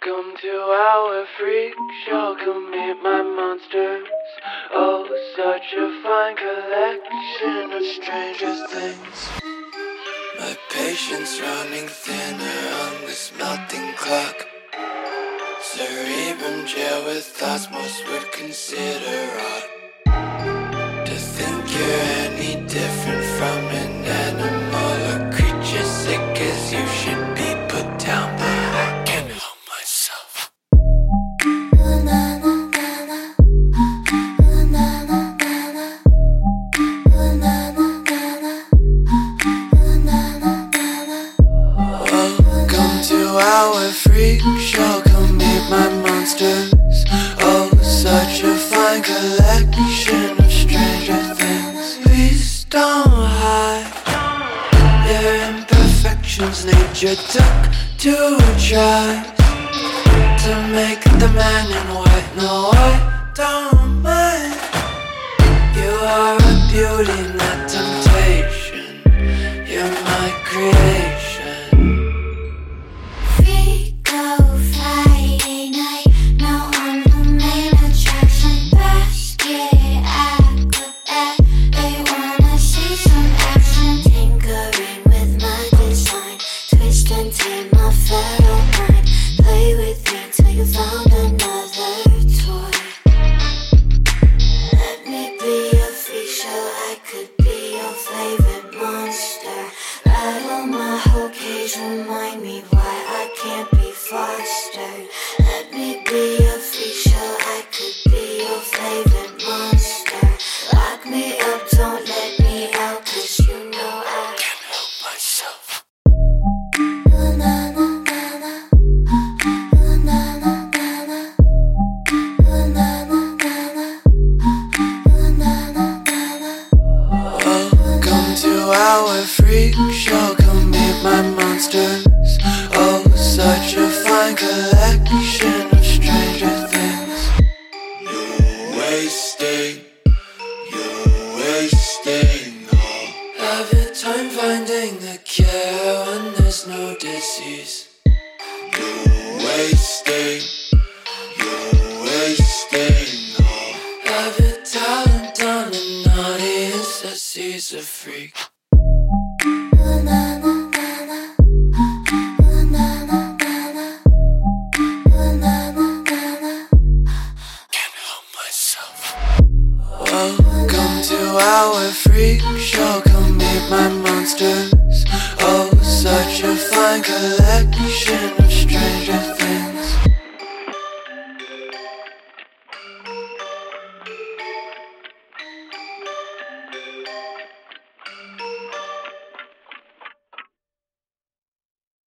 Welcome to our freak show, come meet my monsters. Oh, such a fine collection of stranger things. My patience running thinner on this melting clock. Cerebrum jail with thoughts most would consider odd. To think you're any different from an animal or creature sick as you should be put down, but I can't help myself. Welcome to our freak show, come meet my monsters. Oh, such a fine collection of stranger things. Please don't hide their imperfections. Nature took to try to make the man in white. No, I don't mind. You are a beauty, not temptation. You're my creation. Friday night, now I'm the main attraction. Basket, acrobat, they wanna see some action. Tinkering with my design, twist and tame my feral mind. Play with me till you found another toy. Let me be a freak show, I could be your favorite monster. Rattle my whole cage, remind me why I can't be fostered. Let me be a freak show, I could be your favorite monster. Lock me up, don't let me out, 'cause you know I Can't help myself. Welcome to our freak show, come meet my monsters. Oh, such a fine collection of stranger things. You're wasting all of your time finding the cure when there's no disease. You're wasting all of your talent on an audience that sees a freak. Welcome to our freak show, come meet my monsters. Oh, such a fine collection